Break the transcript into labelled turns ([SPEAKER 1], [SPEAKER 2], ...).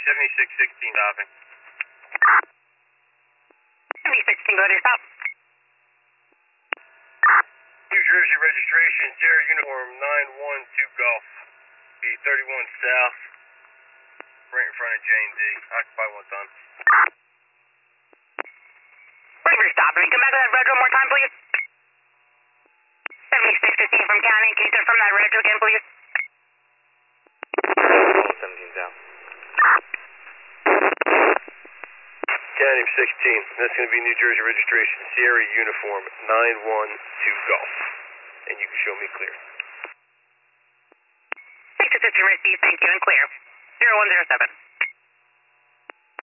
[SPEAKER 1] 7616 stopping.
[SPEAKER 2] 7616, go to your stop.
[SPEAKER 1] New Jersey registration, Sierra Uniform 912 Golf. Be 31 South, right in front of Jane D. Occupy one time.
[SPEAKER 2] Where's your stop? Can you come back to that red one more time, please? 7615 from County. Can you confirm that red again, please?
[SPEAKER 1] 17 South. County 16. That's going to be New Jersey registration, Sierra Uniform 912 Golf. And you can show me clear.
[SPEAKER 2] 6615 received, thank you, and clear. 0107.